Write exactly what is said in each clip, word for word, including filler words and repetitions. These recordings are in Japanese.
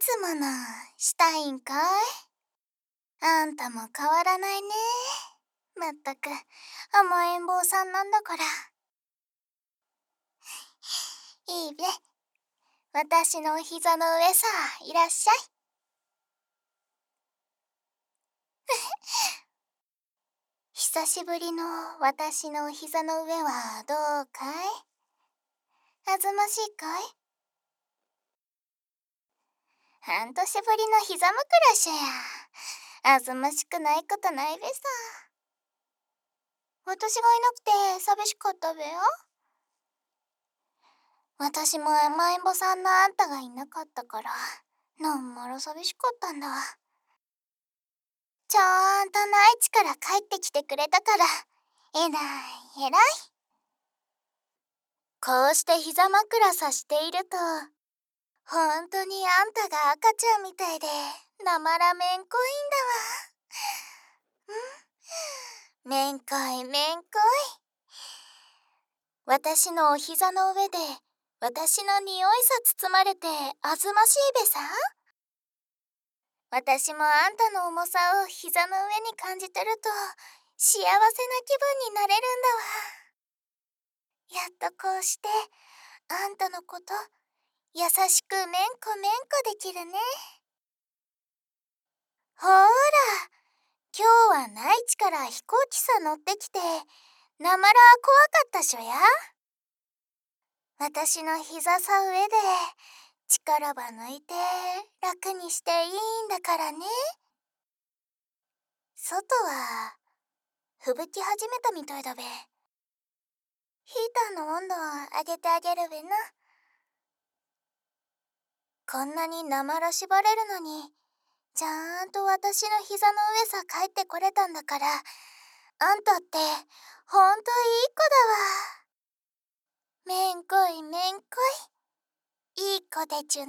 つものしたいんかい？あんたも変わらないね。まったく甘えん坊さんなんだから。いいべ。私のお膝の上さ、いらっしゃい。久しぶりの私のお膝の上はどうかい？あずましいかい？半年ぶりの膝枕しゃや。あずましくないことないべさ。私がいなくて寂しかったべよ。私も甘えん坊さんのあんたがいなかったから、なんまら寂しかったんだわ。ちゃんと内地から帰ってきてくれたから、えらいえらい。こうして膝枕さしていると、ほんとにあんたが赤ちゃんみたいで、なまらめんこいんだわ。うん、めんこいめんこい。私のお膝の上で、私の匂いさ包まれてあずましいべさ。私もあんたの重さを膝の上に感じてると幸せな気分になれるんだわ。やっとこうしてあんたのこと優しくめんこめんこできるね。ほーら、今日は内地から飛行機さ乗ってきてなまら怖かったしょや。私の膝さ上で力ば抜いて楽にしていいんだからね。外は吹雪き始めたみたいだべ。ヒーターの温度を上げてあげるべな。こんなになまらしばれるのに、ちゃんと私の膝の上さ帰ってこれたんだから、あんたってほんといい子だわ。めんこいめんこい。いい子でちゅね。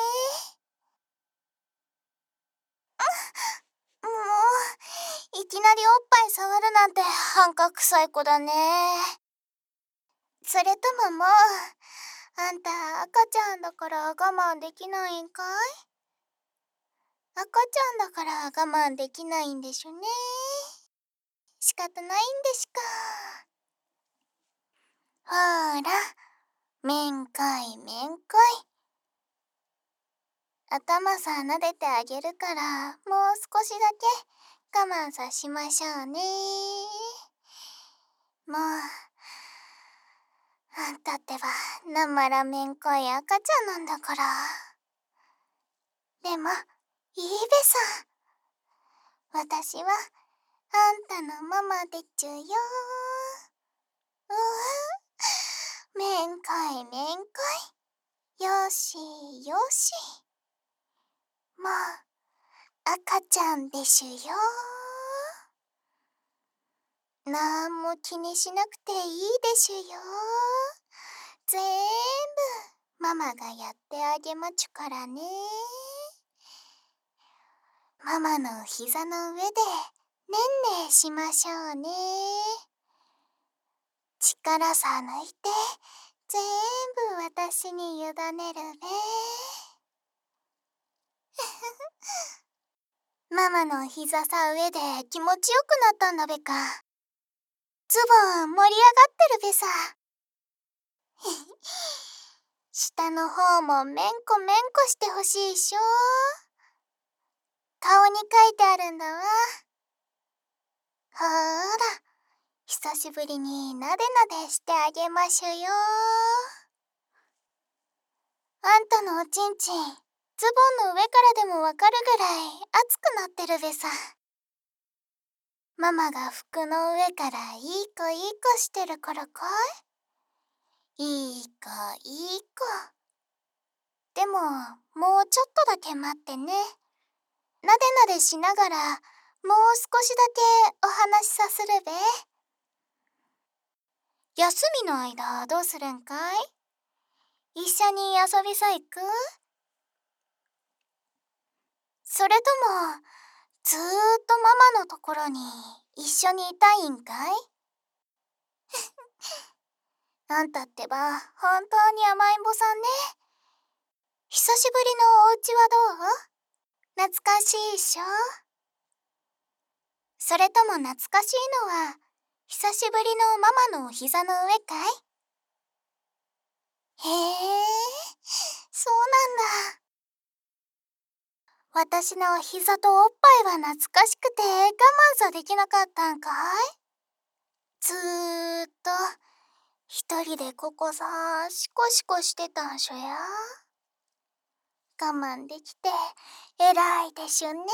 もう、いきなりおっぱい触るなんて半角臭い子だね。それとももう、あんた赤ちゃんだから我慢できないんかい？赤ちゃんだから我慢できないんでしょね。仕方ないんでしか。ほーら、めんこいめんこい。頭さ撫でてあげるから、もう少しだけ我慢さしましょうね。もう、あんたってばなまらめんこい赤ちゃんなんだから。でも、いいべさ。私はあんたのママでちゅよ。うぅ、めんこいめんこい。よしよし。もう赤ちゃんでしゅよ。なんも気にしなくていいでしゅよ。ぜーんぶママがやってあげまちゅからね。ママの膝の上でねんねしましょうね。力さ抜いてぜーんぶ私に委ねるべ。ママの膝さ上で気持ちよくなったんだべか。ズボン盛り上がってるべさ。下の方もめんこめんこしてほしいしょ。顔に書いてあるんだわ。ほーら、久しぶりになでなでしてあげましゅよ。あんたのおちんちん、ズボンの上からでもわかるぐらい熱くなってるべさ。ママが服の上からいい子いい子してるからかい？いい子いい子。でも、もうちょっとだけ待ってね。なでなでしながら、もう少しだけお話しさするべ。休みの間どうするんかい？一緒に遊びさ行く？それとも、ずーっとママのところに一緒にいたいんかい？あんたってば本当に甘えん坊さんね。 久しぶりのお家はどう？懐かしいっしょ？それとも懐かしいのは、久しぶりのママのお膝の上かい？へえ、そうなんだ。私のお膝とおっぱいは懐かしくて我慢さできなかったんかい？ずーっと一人でここさシコシコしてたんしょや。我慢できて偉いでしゅね。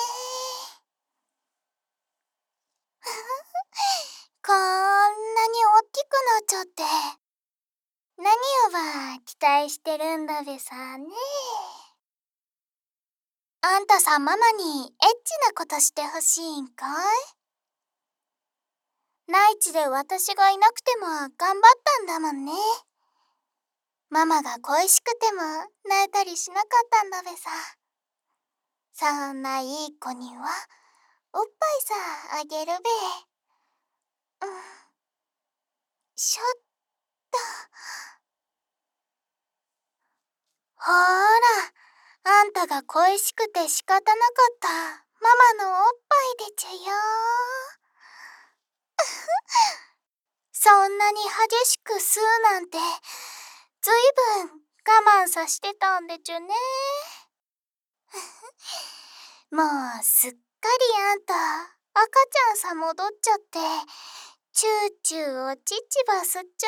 こんなにおっきくなっちゃって、何をば期待してるんだべさね。あんたさ、ママにエッチなことしてほしいんかい？内地で私がいなくても頑張ったんだもんね。ママが恋しくても泣いたりしなかったんだべさ。そんないい子にはおっぱいさあげるべ。うん、しょっと。ほーら、あんたが恋しくて仕方なかったママのおっぱいでちゅよ。そんなに激しく吸うなんて、ずいぶん我慢さしてたんでちゅね。もうすっかりあんた赤ちゃんさ戻っちゃって、チューチューおちちば吸っちゃってるね。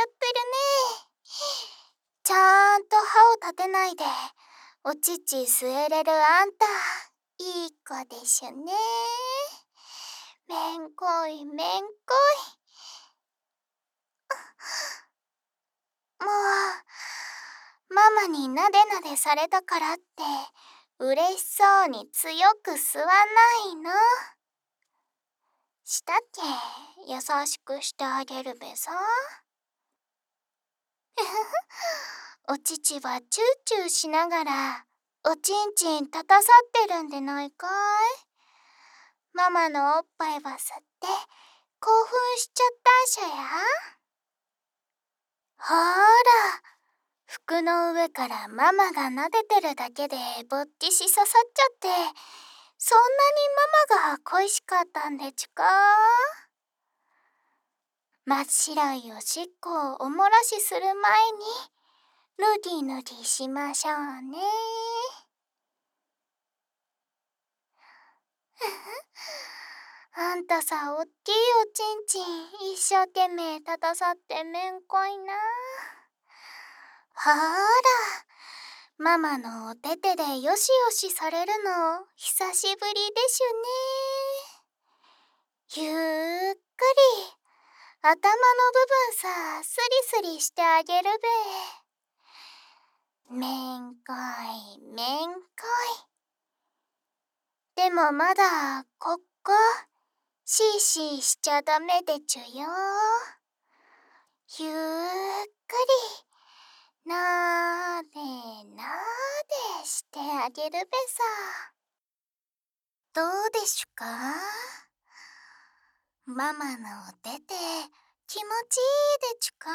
ちゃんと歯を立てないでおちち吸えれるあんた、いい子でしゅね。めんこいめんこい。もうママになでなでされたからって嬉しそうに強く吸わないの。したっけ、優しくしてあげるべさ。お乳はチューチューしながらおちんちん立たさってるんでないかい？ママのおっぱいは吸って興奮しちゃったんしょや。ほーら、服の上からママが撫でてるだけでぼっちし刺さっちゃって、そんなにママが恋しかったんでちゅか？真っ白いおしっこをおもらしする前にぬぎぬぎしましょうね。あんたさ、おっきいおちんちん一生懸命立たさってめんこいな。ほーら、ママのおててでよしよしされるの久しぶりでしゅね。ゆっくり頭の部分さスリスリしてあげるべ。めんこいめんこい。でもまだここシーシーしちゃダメでちゅよ。ゆっくりなーでなーでしてあげるべさ。どうでしゅか？ママのおてて気持ちいいでちゅか？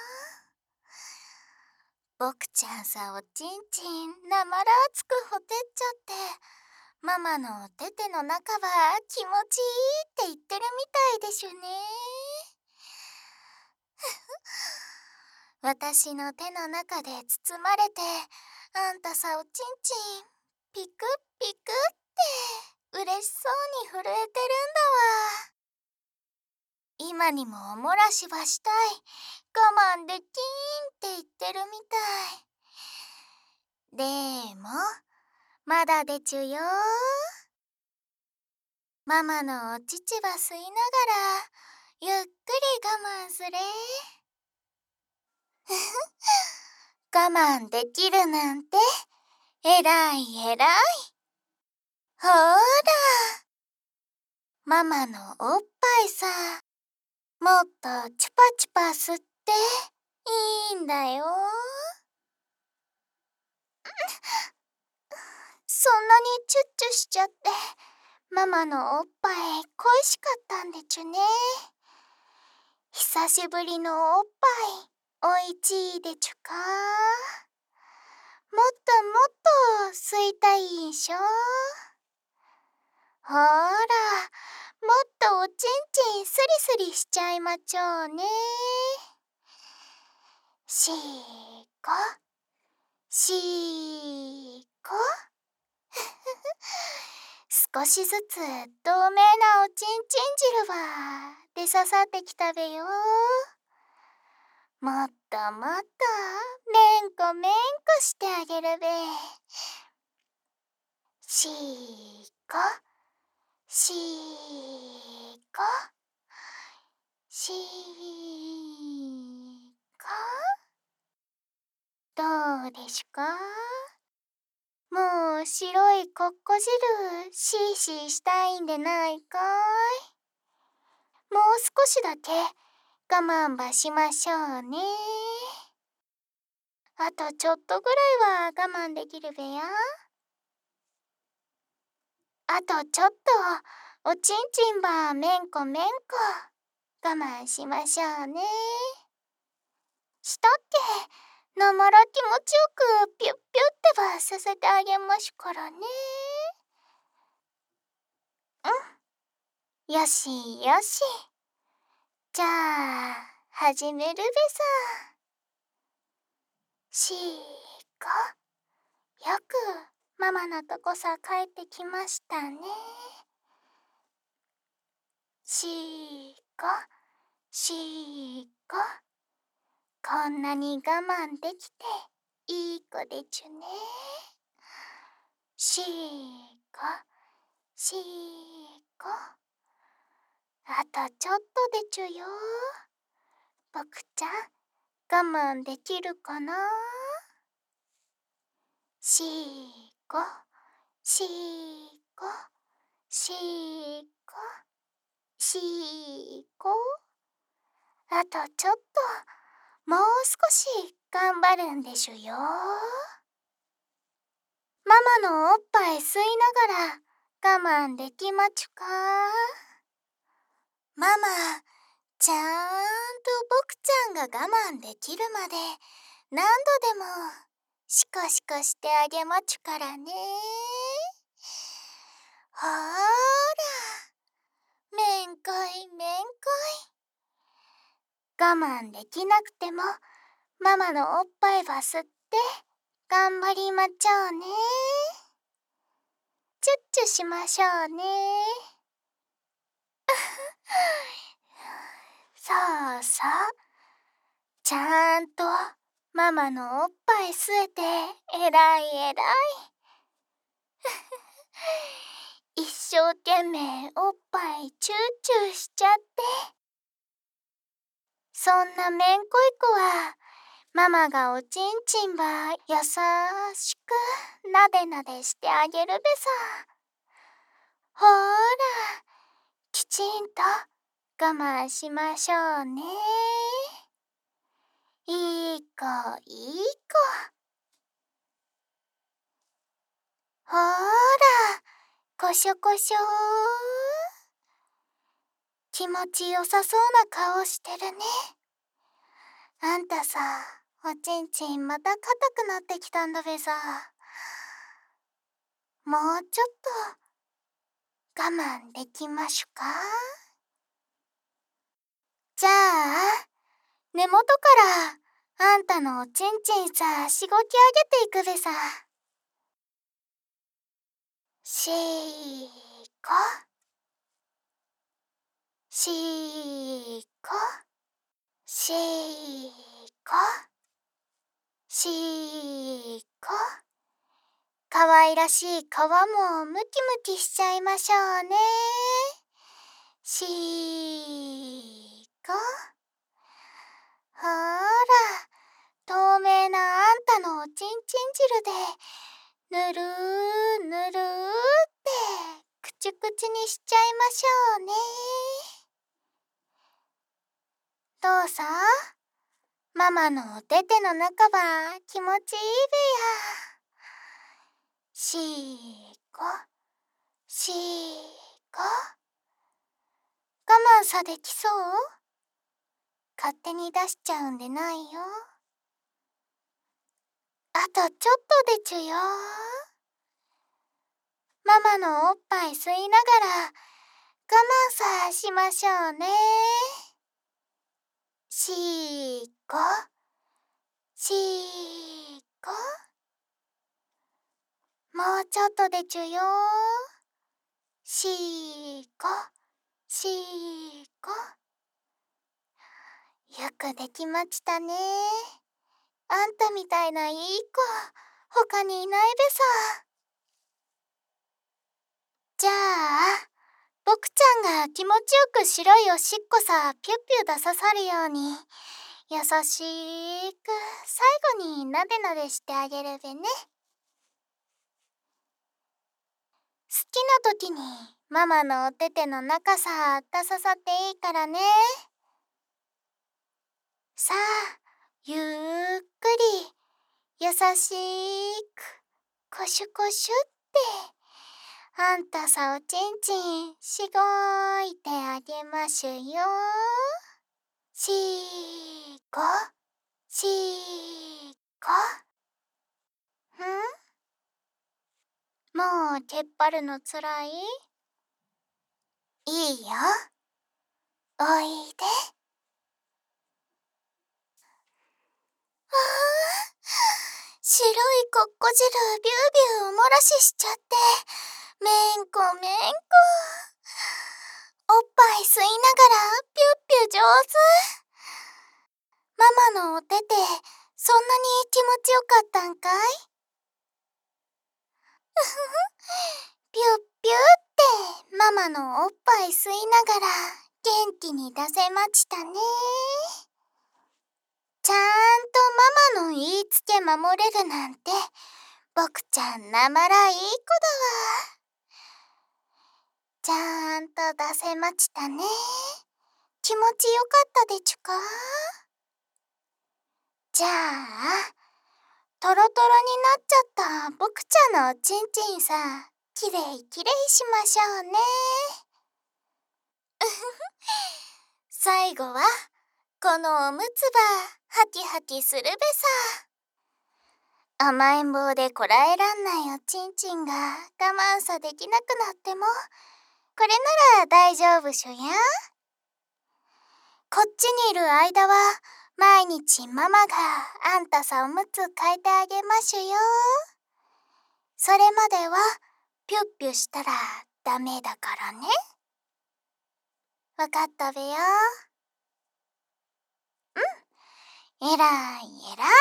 ぼくちゃんさ、おちんちんなまらつくほてっちゃって、ママのおてての中は気持ちいいって言ってるみたいでしゅね。私の手の中で包まれて、あんたさ、おちんちんピクピクって嬉しそうに震えてるんだわ。今にもおもらしはしたい、我慢できんって言ってるみたい。でもまだでちゅよ。ママのお乳は吸いながらゆっくり我慢すれ。我慢できるなんてえらいえらい。ほーら、ママのおっぱいさ、もっとチュパチュパ吸っていいんだよ。そんなにチュッチュしちゃって、ママのおっぱい恋しかったんでちゅね。久しぶりのおっぱいおいちいでちゅか？ もっともっと吸いたいんしょ。ほーら、もっとおちんちんスリスリしちゃいまちょうね。しーこ、しーこ。少しずつ透明なおちんちん汁は出ささってきたべよ。もっともっとめんこめんこしてあげるべ。しーこ、しーこ、しーこ。どうでしゅか？もう白いこっこ汁シーシーしたいんでないかい？もう少しだけ我慢ばしましょうね。あとちょっとぐらいは我慢できるべや。あとちょっとおちんちんばめんこめんこ我慢しましょうね。したっけ？なまら気持ちよくピュッピュッてばさせてあげましゅからね。うん、よしよし。じゃあ始めるべさ。しーこ、よくママのとこさ帰ってきましたね。しーこ、しーこ。こんなに我慢できていい子でちゅね。しーこ、しーこ。あとちょっとでちゅよ。ぼくちゃん我慢できるかな？しーこ、しーこ、しーこ、しーこ。あとちょっと、もう少し頑張るんでしゅよ。ママのおっぱい吸いながら我慢できまちゅか？ママ、ちゃんとぼくちゃんが我慢できるまで何度でもシコシコしてあげまちゅからね。ほーら、めんこいめんこい。我慢できなくてもママのおっぱいば吸って頑張りまちょうね。チュッチュしましょうね。そうそう。ちゃんとママのおっぱい吸えてえらいえらい。一生懸命おっぱいチューチューしちゃって。そんなめんこい子はママがおちんちんばやさしくなでなでしてあげるべさ。ほーら、きちんと我慢しましょうね。いい子いい子。ほーら、こしょこしょー。気持ちよさそうな顔してるね。あんたさ、おちんちんまた硬くなってきたんだべさ。もうちょっと我慢できましゅか？じゃあ、根元からあんたのおちんちんさしごきあげていくべさ。しーこ、しーこ、しーこ、しーこ。かわいらしい皮もムキムキしちゃいましょうね。しーこ。ほーら、透明なあんたのおちんちん汁でぬるーぬるーってくちゅくちゅにしちゃいましょうね。どうさ、ママのおてての中は気持ちいいべや。しーこ、しーこ。我慢さできそう？勝手に出しちゃうんでないよ。あとちょっとでちゅよ。ママのおっぱい吸いながら我慢さしましょうね。しーこ、しーこ。もうちょっとでちゅよ。しーこ、しーこ。よくできましたね。あんたみたいないい子、他にいないべさ。じゃあ、僕ちゃんが気持ちよく白いおしっこさ、ピュッピュ出ささるように、優しく最後になでなでしてあげるべね。好きな時にママのお手手の中さ出ささっていいからね。さあ、ゆっくり優しくコシュコシュってあんたさおちんちんしごいてあげましゅよ。しーこ、しーこ。ん？もう出っ張るのつらい？いいよ。おいで。ああ、白いこっこ汁ビュービューおもらししちゃって、めんこめんこ。おっぱい吸いながらピュッピュ上手。ママのお手手、そんなに気持ちよかったんかい？うふふ、ピュッピュってママのおっぱい吸いながら元気に出せましたね。ちゃんとママの言いつけ守れるなんて、僕ちゃんなまらいい子だわ。ちゃんと出せましたね。気持ちよかったでちゅか？じゃあ、トロトロになっちゃった僕ちゃんのおちんちんさ、きれいきれいしましょうね。うふふ。最後は、このおむつば、ハキハキするべさ。甘えん坊でこらえらんないおちんちんが我慢さできなくなっても、これなら大丈夫しょや。こっちにいる間は、毎日ママがあんたさおむつ替えてあげましゅよ。それまではピュッピュしたらダメだからね。わかったべよ。うん、えらいえらい。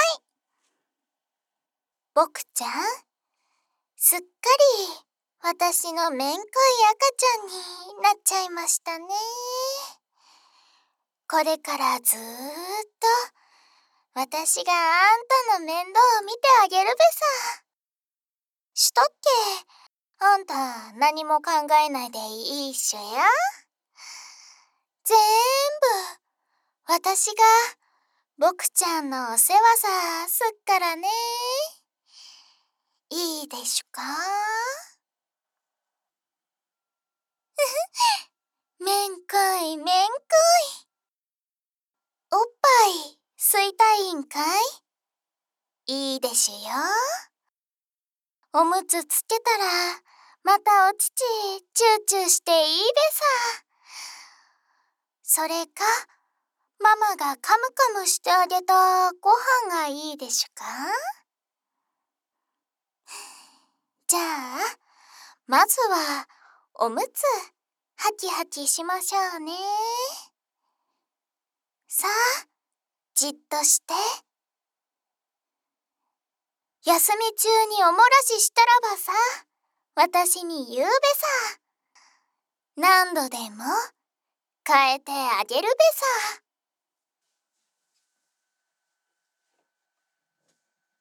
僕ちゃん、すっかり私のめんこい赤ちゃんになっちゃいましたね。これからずーっと私があんたの面倒を見てあげるべさ。したっけ？あんた何も考えないでいいっしょや。ぜーんぶ私が僕ちゃんのお世話さすっからね。いいでしゅか？めんこいめんこい。おっぱい吸いたいんかい？いいでしゅよ。おむつつけたらまたお乳チューチューしていいべさ。それかママがカムカムしてあげたご飯がいいでしゅか？じゃあまずはおむつハキハキしましょうね。さあ、じっとして。休み中におもらししたらばさ、私に言うべさ。何度でも変えてあげるべさ。